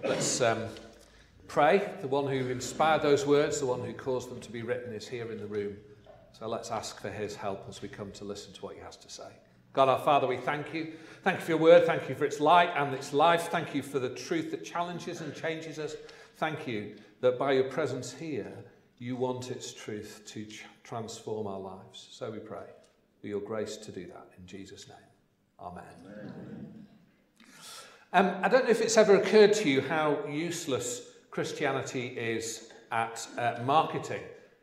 Let's pray. The one who inspired those words, the one who caused them to be written, is here in the room. So let's ask for his help as we come to listen to what he has to say. God our Father, we thank you. Thank you for your word. Thank you for its light and its life. Thank you for the truth that challenges and changes us. Thank you that by your presence here, you want its truth to transform our lives. So we pray for your grace to do that in Jesus' name. Amen. I don't know if it's ever occurred to you how useless Christianity is at marketing.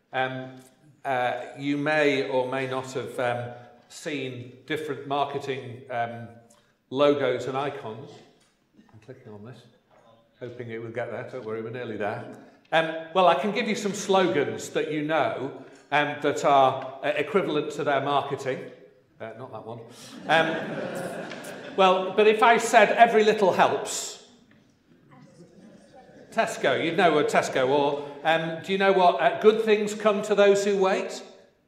You may or may not have seen different marketing logos and icons. I'm clicking on this, hoping it will get there. Don't worry, we're nearly there. Well, I can give you some slogans that you know that are equivalent to their marketing. Not that one. Well, but if I said every little helps, Tesco, you'd know what Tesco, or do you know what good things come to those who wait?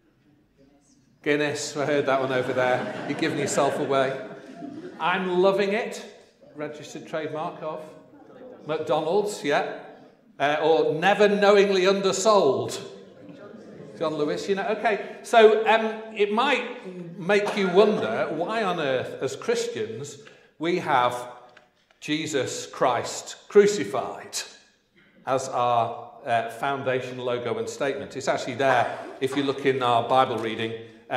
Guinness, I heard that one over there. You're giving yourself away. I'm loving it, registered trademark of McDonald's, yeah. Or never knowingly undersold. John Lewis, you know, okay. So it might make you wonder why on earth, as Christians, we have Jesus Christ crucified as our foundation logo and statement. It's actually there, if you look in our Bible reading,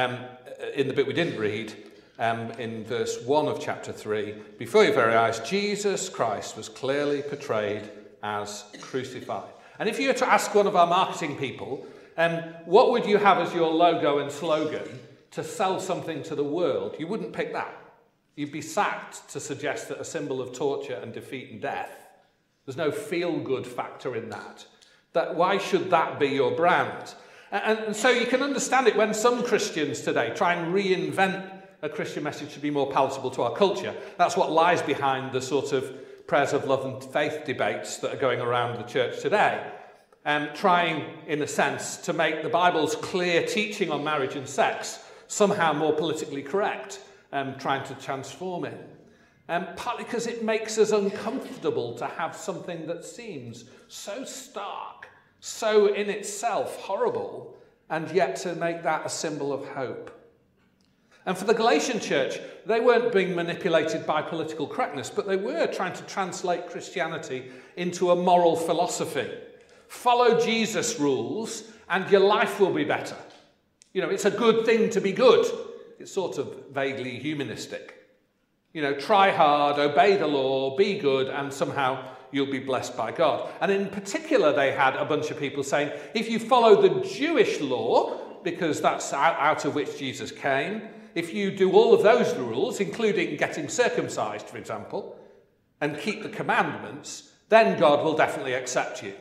in the bit we didn't read, in verse 1 of chapter 3, before your very eyes, Jesus Christ was clearly portrayed as crucified. And if you were to ask one of our marketing people, what would you have as your logo and slogan to sell something to the world? You wouldn't pick that. You'd be sacked to suggest that a symbol of torture and defeat and death. There's no feel-good factor in that. Why should that be your brand? And so you can understand it when some Christians today try and reinvent a Christian message to be more palatable to our culture. That's what lies behind the sort of prayers of love and faith debates that are going around the church today. Trying, in a sense, to make the Bible's clear teaching on marriage and sex somehow more politically correct, trying to transform it. Partly because it makes us uncomfortable to have something that seems so stark, so in itself horrible, and yet to make that a symbol of hope. And for the Galatian church, they weren't being manipulated by political correctness, but they were trying to translate Christianity into a moral philosophy. Follow Jesus' rules and your life will be better. You know, it's a good thing to be good. It's sort of vaguely humanistic. You know, try hard, obey the law, be good, and somehow you'll be blessed by God. And in particular, they had a bunch of people saying, if you follow the Jewish law, because that's out of which Jesus came, if you do all of those rules, including getting circumcised, for example, and keep the commandments, then God will definitely accept you.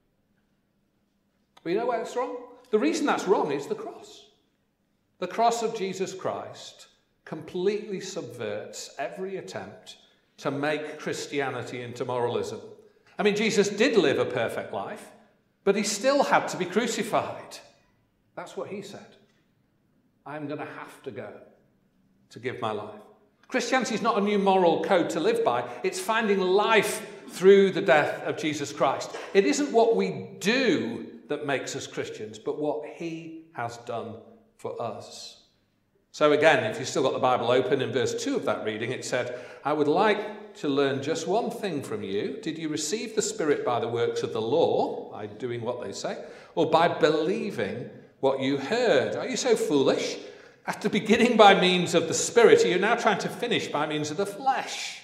But you know where it's wrong? The reason that's wrong is the cross. The cross of Jesus Christ completely subverts every attempt to make Christianity into moralism. I mean, Jesus did live a perfect life, but he still had to be crucified. That's what he said. I'm going to have to go to give my life. Christianity is not a new moral code to live by. It's finding life through the death of Jesus Christ. It isn't what we do that makes us Christians, but what he has done for us. So again, if you've still got the Bible open, in verse 2 of that reading, it said, I would like to learn just one thing from you. Did you receive the Spirit by the works of the law, by doing what they say, or by believing what you heard? Are you so foolish? After beginning by means of the Spirit, are you now trying to finish by means of the flesh?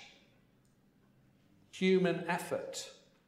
Human effort.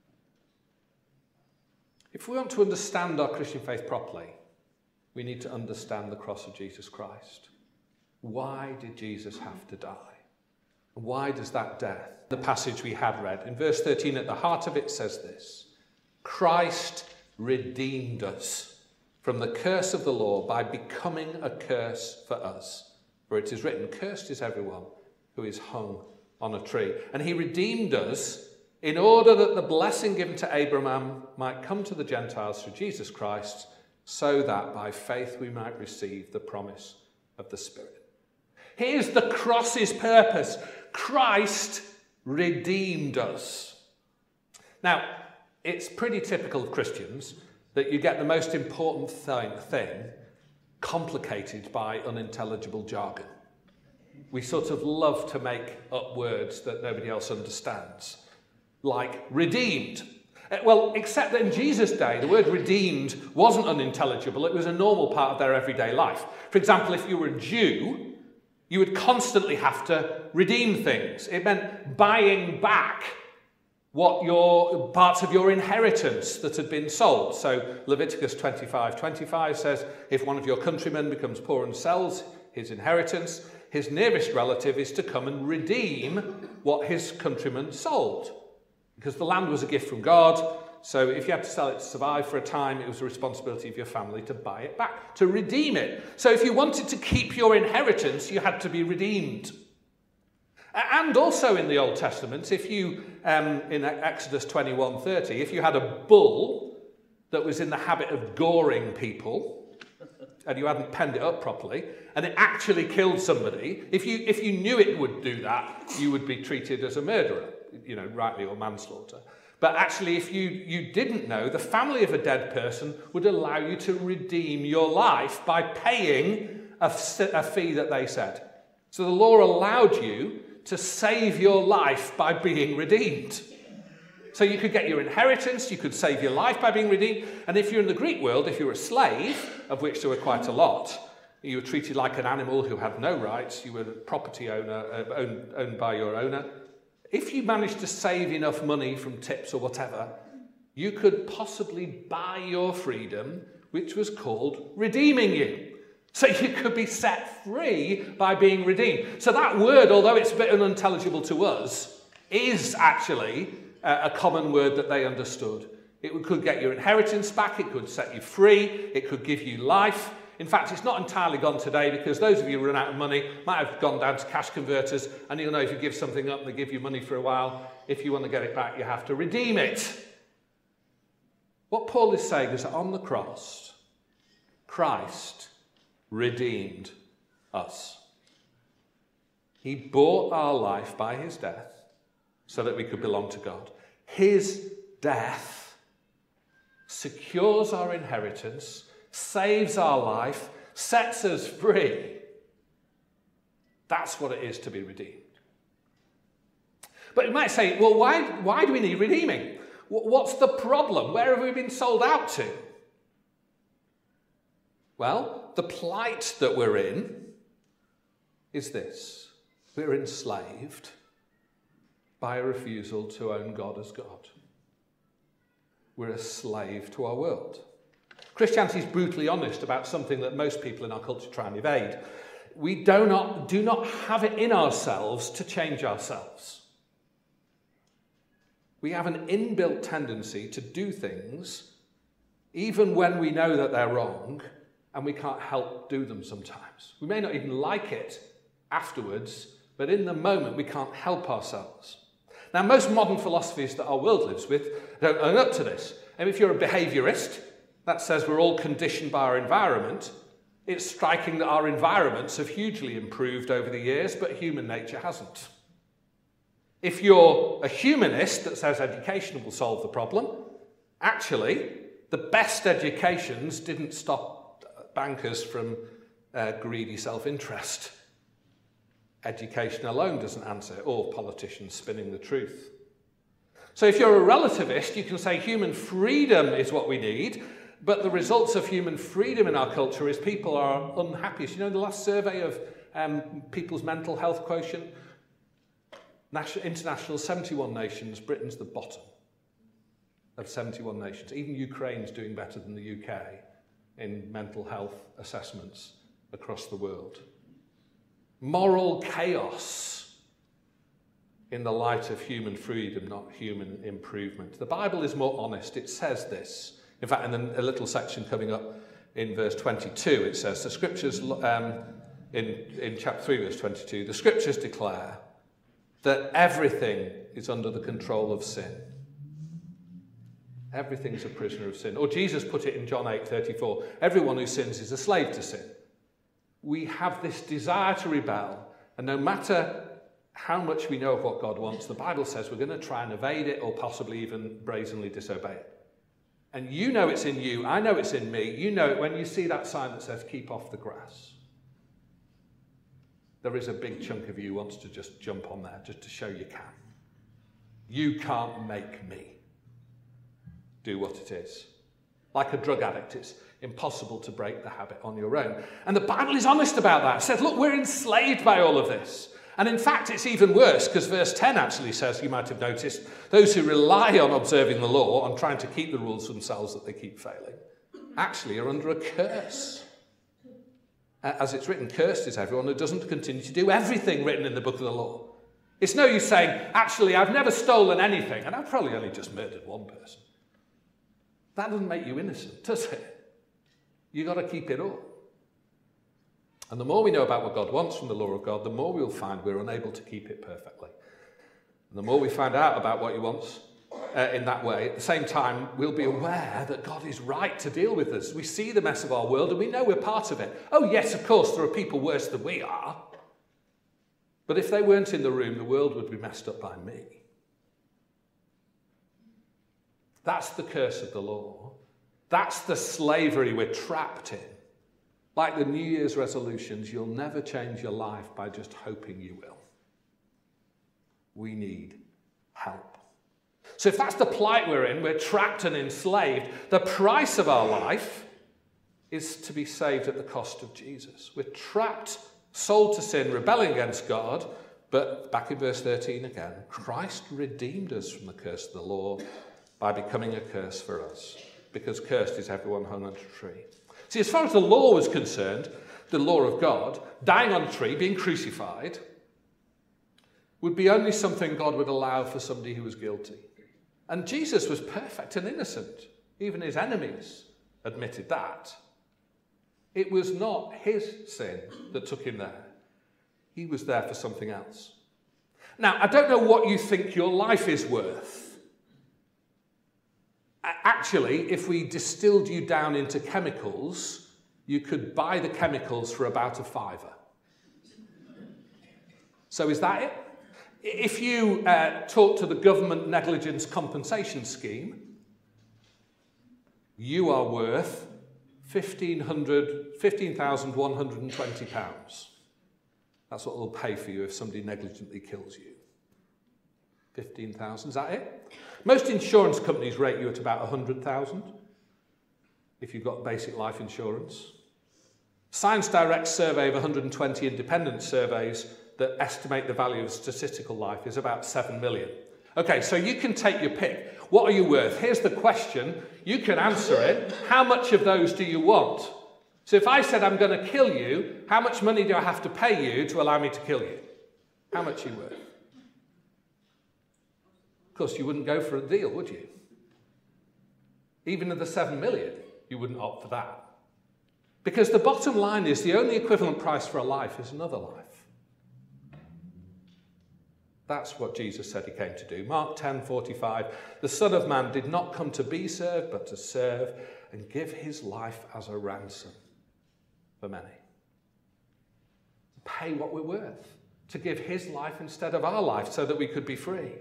If we want to understand our Christian faith properly, we need to understand the cross of Jesus Christ. Why did Jesus have to die? Why does that death? The passage we had read, in verse 13, at the heart of it says this: Christ redeemed us from the curse of the law by becoming a curse for us. For it is written, cursed is everyone who is hung on a tree. And he redeemed us in order that the blessing given to Abraham might come to the Gentiles through Jesus Christ, so that by faith we might receive the promise of the Spirit. Here's the cross's purpose. Christ redeemed us. Now, it's pretty typical of Christians that you get the most important thing complicated by unintelligible jargon. We sort of love to make up words that nobody else understands, like redeemed. Well, except that in Jesus' day, the word redeemed wasn't unintelligible. It was a normal part of their everyday life. For example, if you were a Jew, you would constantly have to redeem things. It meant buying back what your parts of your inheritance that had been sold. So Leviticus 25:25 says, if one of your countrymen becomes poor and sells his inheritance, his nearest relative is to come and redeem what his countryman sold. Because the land was a gift from God, so if you had to sell it to survive for a time, it was the responsibility of your family to buy it back, to redeem it. So if you wanted to keep your inheritance, you had to be redeemed. And also in the Old Testament, if you, in Exodus 21:30, if you had a bull that was in the habit of goring people, and you hadn't penned it up properly, and it actually killed somebody, if you knew it would do that, you would be treated as a murderer, rightly, or manslaughter. But actually, if you didn't know, the family of a dead person would allow you to redeem your life by paying a fee that they said. So the law allowed you to save your life by being redeemed. So you could get your inheritance, you could save your life by being redeemed, and if you're in the Greek world, if you were a slave, of which there were quite a lot, you were treated like an animal who had no rights, you were a property owner, owned by your owner. If you managed to save enough money from tips or whatever, you could possibly buy your freedom, which was called redeeming you. So you could be set free by being redeemed. So that word, although it's a bit unintelligible to us, is actually a common word that they understood. It could get your inheritance back, it could set you free, it could give you life. In fact, it's not entirely gone today because those of you who run out of money might have gone down to cash converters, and you'll know if you give something up, they give you money for a while. If you want to get it back, you have to redeem it. What Paul is saying is that on the cross, Christ redeemed us. He bought our life by his death so that we could belong to God. His death secures our inheritance, saves our life, sets us free. That's what it is to be redeemed. But you might say, well, why do we need redeeming? What's the problem? Where have we been sold out to? Well, the plight that we're in is this. We're enslaved by a refusal to own God as God. We're a slave to our world. Christianity is brutally honest about something that most people in our culture try and evade. We do not have it in ourselves to change ourselves. We have an inbuilt tendency to do things even when we know that they're wrong, and we can't help do them sometimes. We may not even like it afterwards, but in the moment we can't help ourselves. Now, most modern philosophies that our world lives with don't own up to this. And if you're a behaviourist, that says we're all conditioned by our environment. It's striking that our environments have hugely improved over the years, but human nature hasn't. If you're a humanist that says education will solve the problem, actually, the best educations didn't stop bankers from greedy self-interest. Education alone doesn't answer it, or politicians spinning the truth. So if you're a relativist, you can say human freedom is what we need, but the results of human freedom in our culture is people are unhappy. So, the last survey of people's mental health quotient, international 71 nations, Britain's the bottom of 71 nations. Even Ukraine's doing better than the UK in mental health assessments across the world. Moral chaos in the light of human freedom, not human improvement. The Bible is more honest. It says this. In fact, in a little section coming up in verse 22, it says, the scriptures, in chapter 3, verse 22, the scriptures declare that everything is under the control of sin. Everything's a prisoner of sin. Or Jesus put it in John 8:34, everyone who sins is a slave to sin. We have this desire to rebel, and no matter how much we know of what God wants, the Bible says we're going to try and evade it or possibly even brazenly disobey it. And you know it's in you, I know it's in me. You know it when you see that sign that says, keep off the grass. There is a big chunk of you wants to just jump on there, just to show you can. You can't make me do what it is. Like a drug addict, it's impossible to break the habit on your own. And the Bible is honest about that. It says, look, we're enslaved by all of this. And in fact, it's even worse, because verse 10 actually says, you might have noticed, those who rely on observing the law, on trying to keep the rules themselves that they keep failing, actually are under a curse. As it's written, cursed is everyone who doesn't continue to do everything written in the book of the law. It's no use saying, actually, I've never stolen anything, and I've probably only just murdered one person. That doesn't make you innocent, does it? You've got to keep it all. And the more we know about what God wants from the law of God, the more we'll find we're unable to keep it perfectly. And the more we find out about what he wants in that way, at the same time, we'll be aware that God is right to deal with us. We see the mess of our world and we know we're part of it. Oh, yes, of course, there are people worse than we are. But if they weren't in the room, the world would be messed up by me. That's the curse of the law. That's the slavery we're trapped in. Like the New Year's resolutions, you'll never change your life by just hoping you will. We need help. So if that's the plight we're in, we're trapped and enslaved, the price of our life is to be saved at the cost of Jesus. We're trapped, sold to sin, rebelling against God, but back in verse 13 again, Christ redeemed us from the curse of the law by becoming a curse for us, because cursed is everyone hung on a tree. See, as far as the law was concerned, the law of God, dying on a tree, being crucified, would be only something God would allow for somebody who was guilty. And Jesus was perfect and innocent. Even his enemies admitted that. It was not his sin that took him there. He was there for something else. Now, I don't know what you think your life is worth. Actually, if we distilled you down into chemicals, you could buy the chemicals for about £5. So is that it? If you talk to the government negligence compensation scheme, you are worth £15,120. That's what they'll pay for you if somebody negligently kills you. 15,000, is that it? Most insurance companies rate you at about 100,000 if you've got basic life insurance. Science Direct's survey of 120 independent surveys that estimate the value of statistical life is about 7 million. Okay, so you can take your pick. What are you worth? Here's the question. You can answer it. How much of those do you want? So if I said I'm going to kill you, how much money do I have to pay you to allow me to kill you? How much are you worth? Of course, you wouldn't go for a deal, would you? Even at the 7 million, you wouldn't opt for that. Because the bottom line is the only equivalent price for a life is another life. That's what Jesus said he came to do. Mark 10:45, the Son of Man did not come to be served, but to serve and give his life as a ransom for many. Pay what we're worth, to give his life instead of our life so that we could be free.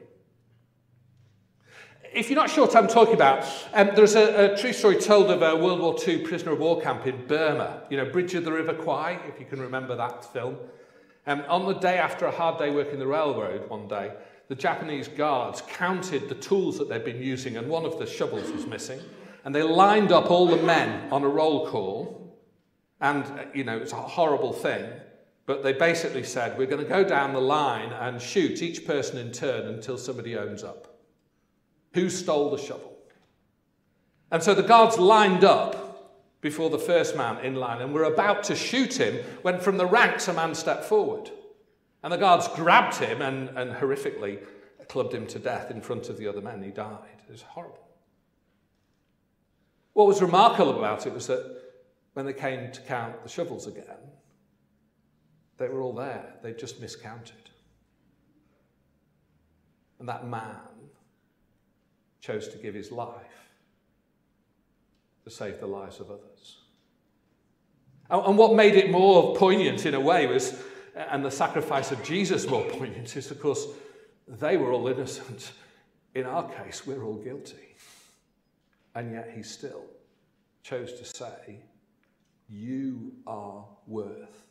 If you're not sure what I'm talking about, there's a true story told of a World War II prisoner of war camp in Burma. You know, Bridge of the River Kwai, if you can remember that film. On the day after a hard day working the railroad one day, the Japanese guards counted the tools that they'd been using, and one of the shovels was missing. And they lined up all the men on a roll call. And, you know, it's a horrible thing. But they basically said, we're going to go down the line and shoot each person in turn until somebody owns up. Who stole the shovel? And so the guards lined up before the first man in line and were about to shoot him when from the ranks a man stepped forward. And the guards grabbed him and horrifically clubbed him to death in front of the other men. He died. It was horrible. What was remarkable about it was that when they came to count the shovels again, they were all there. They just miscounted. And that man chose to give his life to save the lives of others. And what made it more poignant in a way was and the sacrifice of Jesus more poignant is, of course, they were all innocent. In our case, we're all guilty. And yet he still chose to say, you are worth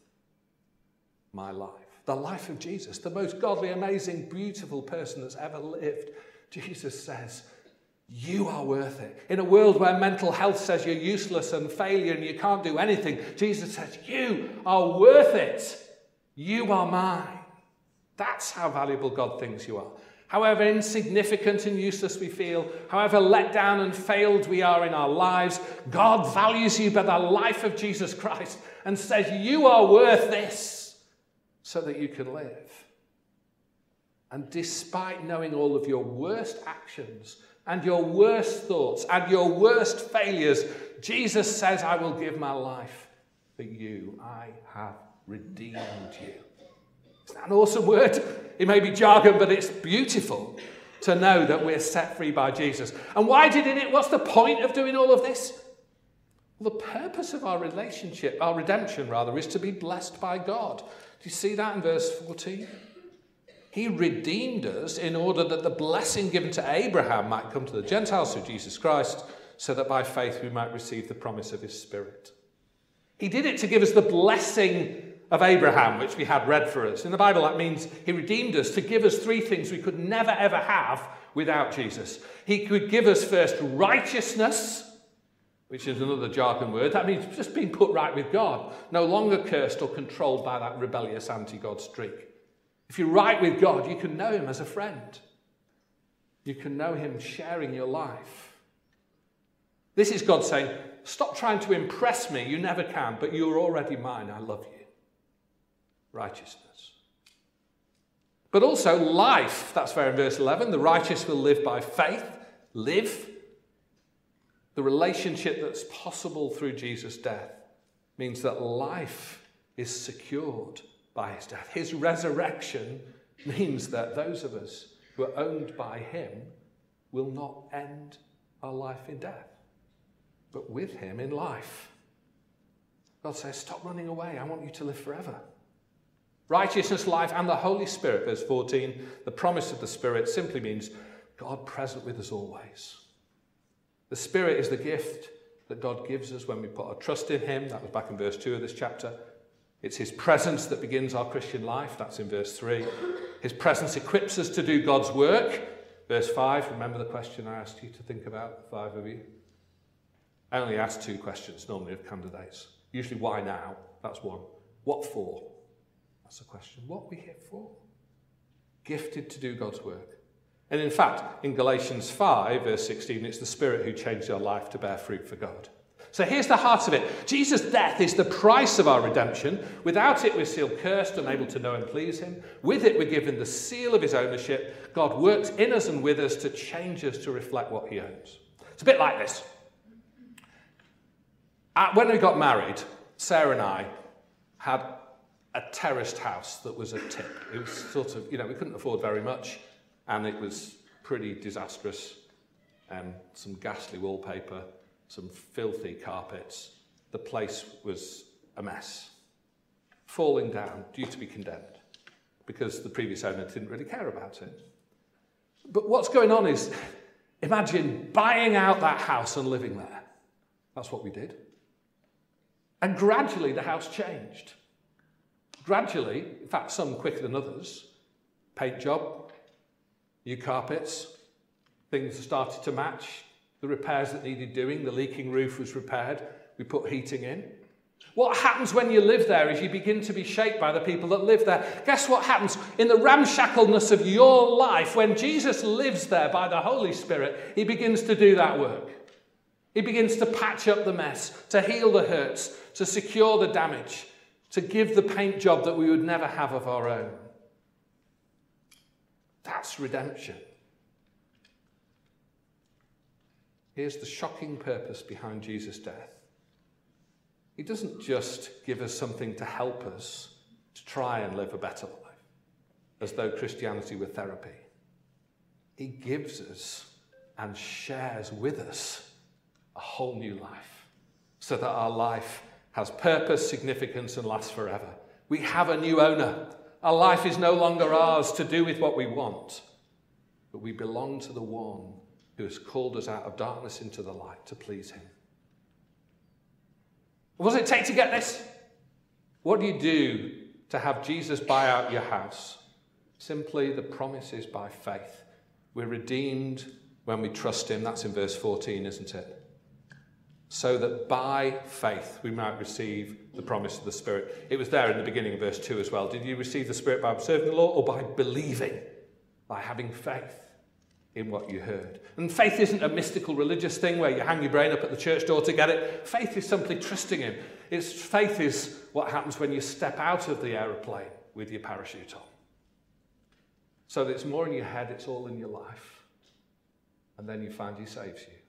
my life. The life of Jesus, the most godly, amazing, beautiful person that's ever lived. Jesus says, you are worth it. In a world where mental health says you're useless and failure and you can't do anything, Jesus says, you are worth it. You are mine. That's how valuable God thinks you are. However insignificant and useless we feel, however let down and failed we are in our lives, God values you by the life of Jesus Christ and says, you are worth this so that you can live. And despite knowing all of your worst actions and your worst thoughts and your worst failures, Jesus says, I will give my life for you. I have redeemed you. Isn't that an awesome word? It may be jargon, but it's beautiful to know that we're set free by Jesus. And why did it? What's the point of doing all of this? Well, the purpose of our relationship, our redemption rather, is to be blessed by God. Do you see that in verse 14? He redeemed us in order that the blessing given to Abraham might come to the Gentiles through Jesus Christ, so that by faith we might receive the promise of his Spirit. He did it to give us the blessing of Abraham, which we had read for us. In the Bible, that means he redeemed us to give us three things we could never, ever have without Jesus. He could give us first righteousness, which is another jargon word. That means just being put right with God, no longer cursed or controlled by that rebellious anti-God streak. If you're right with God, you can know him as a friend. You can know him sharing your life. This is God saying, stop trying to impress me. You never can, but you're already mine. I love you. Righteousness. But also life. That's there in verse 11. The righteous will live by faith. Live. The relationship that's possible through Jesus' death means that life is secured by his death. His resurrection means that those of us who are owned by him will not end our life in death, but with him in life. God says, stop running away. I want you to live forever. Righteousness, life, and the Holy Spirit, verse 14, the promise of the Spirit simply means God present with us always. The Spirit is the gift that God gives us when we put our trust in him. That was back in verse 2 of this chapter. It's his presence that begins our Christian life. That's in verse 3. His presence equips us to do God's work. Verse 5, remember the question I asked you to think about, 5 of you? I only ask 2 questions normally of candidates. Usually, why now? That's one. What for? That's a question. What are we here for? Gifted to do God's work. And in fact, in Galatians 5, verse 16, it's the Spirit who changed our life to bear fruit for God. So here's the heart of it. Jesus' death is the price of our redemption. Without it, we're still cursed, unable to know and please him. With it, we're given the seal of his ownership. God works in us and with us to change us to reflect what he owns. It's a bit like this. When we got married, Sarah and I had a terraced house that was a tip. It was sort of, we couldn't afford very much, and it was pretty disastrous. Some ghastly wallpaper, some filthy carpets. The place was a mess. Falling down, due to be condemned, because the previous owner didn't really care about it. But what's going on is, imagine buying out that house and living there. That's what we did. And gradually the house changed. Gradually, in fact, some quicker than others, paint job, new carpets, things started to match. The repairs that needed doing, the leaking roof was repaired. We put heating in. What happens when you live there is you begin to be shaped by the people that live there. Guess what happens? In the ramshackleness of your life, when Jesus lives there by the Holy Spirit, he begins to do that work. He begins to patch up the mess, to heal the hurts, to secure the damage, to give the paint job that we would never have of our own. That's redemption. Here's the shocking purpose behind Jesus' death. He doesn't just give us something to help us to try and live a better life, as though Christianity were therapy. He gives us and shares with us a whole new life, so that our life has purpose, significance, and lasts forever. We have a new owner. Our life is no longer ours to do with what we want, but we belong to the one who has called us out of darkness into the light to please him. What does it take to get this? What do you do to have Jesus buy out your house? Simply, the promise is by faith. We're redeemed when we trust him. That's in verse 14, isn't it? So that by faith we might receive the promise of the Spirit. It was there in the beginning of verse 2 as well. Did you receive the Spirit by observing the law or by believing? By having faith in what you heard. And faith isn't a mystical religious thing where you hang your brain up at the church door to get it. Faith is simply trusting him. Faith is what happens when you step out of the aeroplane with your parachute on. So that it's more in your head, it's all in your life. And then you find he saves you.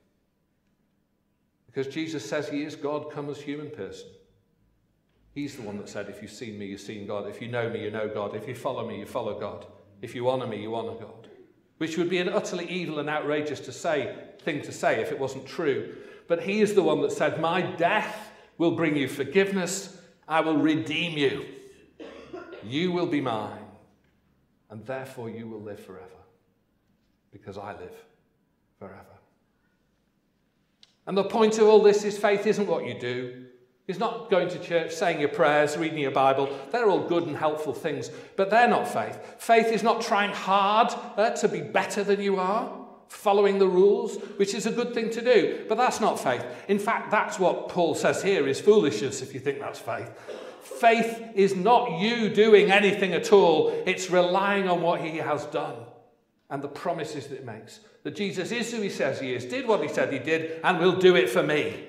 Because Jesus says he is God come as human person. He's the one that said, if you've seen me, you've seen God. If you know me, you know God. If you follow me, you follow God. If you honour me, you honour God. Which would be an utterly evil and outrageous thing to say if it wasn't true. But he is the one that said, my death will bring you forgiveness. I will redeem you. You will be mine. And therefore you will live forever. Because I live forever. And the point of all this is faith isn't what you do. It's not going to church, saying your prayers, reading your Bible. They're all good and helpful things, but they're not faith. Faith is not trying hard to be better than you are, following the rules, which is a good thing to do, but that's not faith. In fact, that's what Paul says here is foolishness if you think that's faith. Faith is not you doing anything at all. It's relying on what he has done and the promises that it makes. That Jesus is who he says he is, did what he said he did, and will do it for me.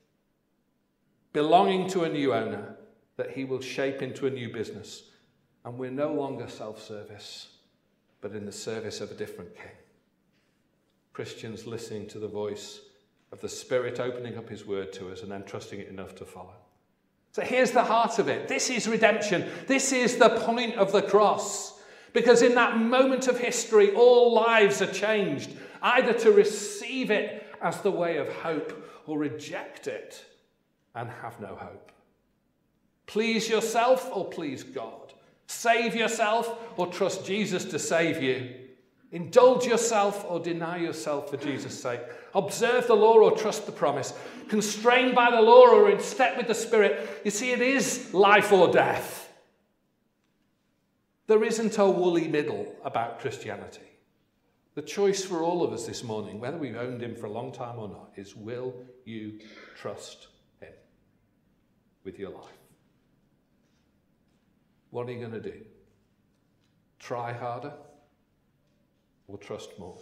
Belonging to a new owner that he will shape into a new business. And we're no longer self-service, but in the service of a different king. Christians listening to the voice of the Spirit opening up his word to us and then trusting it enough to follow. So here's the heart of it. This is redemption. This is the point of the cross. Because in that moment of history, all lives are changed, either to receive it as the way of hope or reject it and have no hope. Please yourself or please God. Save yourself or trust Jesus to save you. Indulge yourself or deny yourself for Jesus' sake. Observe the law or trust the promise. Constrained by the law or in step with the Spirit. You see, it is life or death. There isn't a woolly middle about Christianity. The choice for all of us this morning, whether we've owned him for a long time or not, is will you trust him with your life? What are you going to do? Try harder or trust more?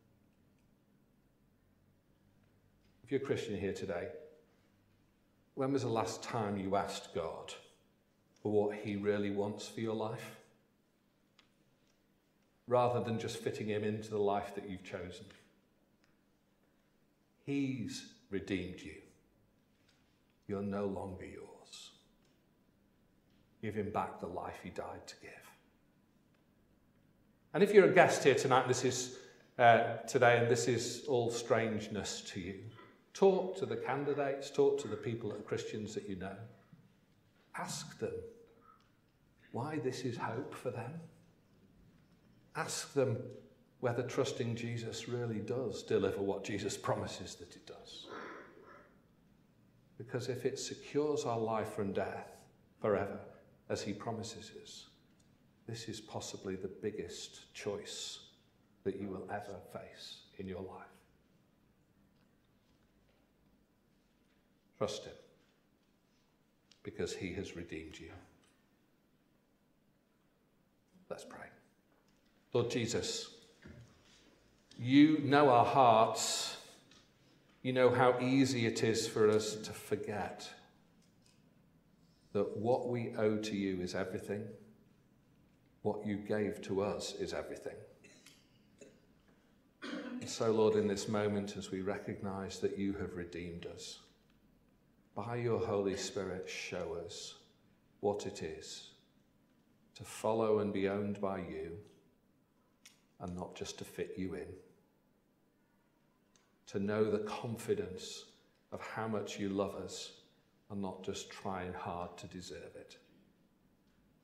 If you're a Christian here today, when was the last time you asked God for what he really wants for your life? Rather than just fitting him into the life that you've chosen. He's redeemed you. You're no longer yours. Give him back the life he died to give. And if you're a guest here tonight, this is today, and this is all strangeness to you, talk to the candidates, talk to the people that are Christians that you know. Ask them why this is hope for them. Ask them whether trusting Jesus really does deliver what Jesus promises that it does. Because if it secures our life from death forever, as he promises us, this is possibly the biggest choice that you will ever face in your life. Trust him, because he has redeemed you. Let's pray. Lord Jesus, you know our hearts. You know how easy it is for us to forget that what we owe to you is everything. What you gave to us is everything. And so, Lord, in this moment, as we recognize that you have redeemed us, by your Holy Spirit, show us what it is to follow and be owned by you, and not just to fit you in. To know the confidence of how much you love us and not just trying hard to deserve it.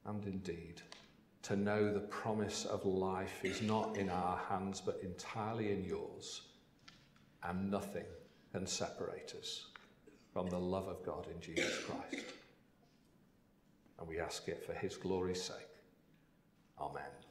and in deed, to know the promise of life is not in our hands but entirely in yours, and nothing can separate us from the love of God in Jesus Christ. And we ask it for his glory's sake. Amen.